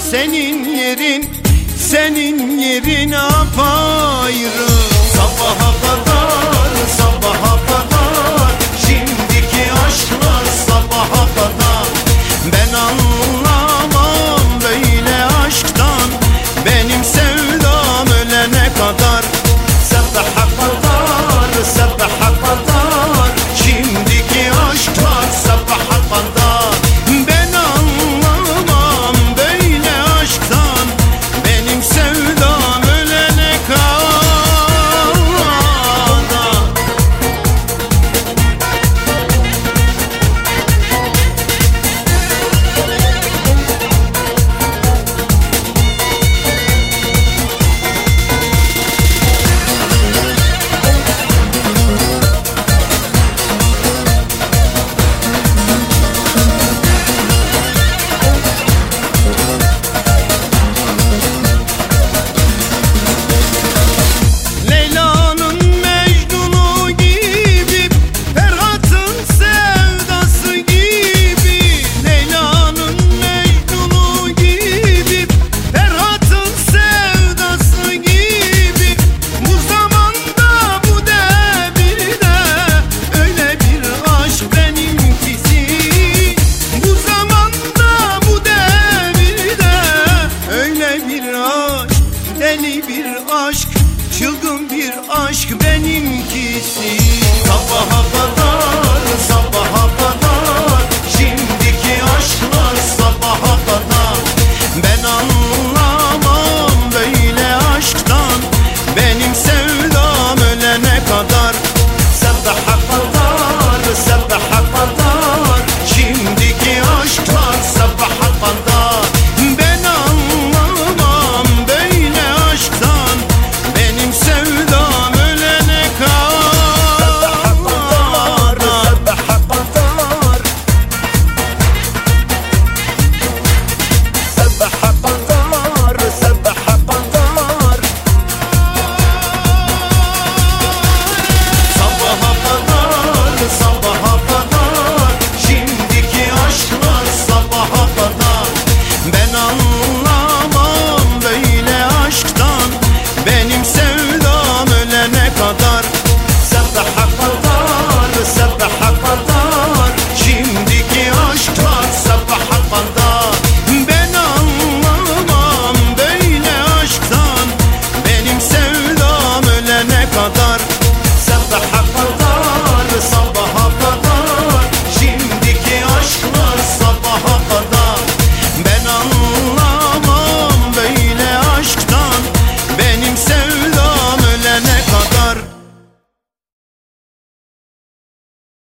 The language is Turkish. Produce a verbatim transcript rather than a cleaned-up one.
senin yerin, senin yerin apayrı. Sabaha kadar, sabaha kadar, şimdiki aşklar sabaha kadar. Ben anlamam böyle aşktan, benim sevdam ölene kadar. Sabaha kadar, sabaha kadar, şimdiki aşklar sabaha kadar. Ben anlamam böyle aşktan, benim sevdam ölene kadar. Deli bir aşk, çılgın bir aşk benimkisi. Sabaha kadar, sabaha kadar, şimdiki aşklar sabaha kadar. Ben anlamam böyle aşktan, benim sevdam ölene kadar. Sabaha kadar, sabaha kadar, şimdiki aşklar sabaha kadar. Ben anlamam böyle aşktan, benim sevdam ölene kadar. Sabaha kadar, sabaha kadar, sabaha kadar, sabaha kadar, sabaha kadar, şimdiki aşklar sabaha kadar. Ben anlamam böyle aşktan, benim sevdam ölene kadar. Sabaha kadar, sabaha kadar, şimdiki aşklar sabaha kadar. Ben anlamam böyle aşktan, benim sevdam ölene kadar. Sabaha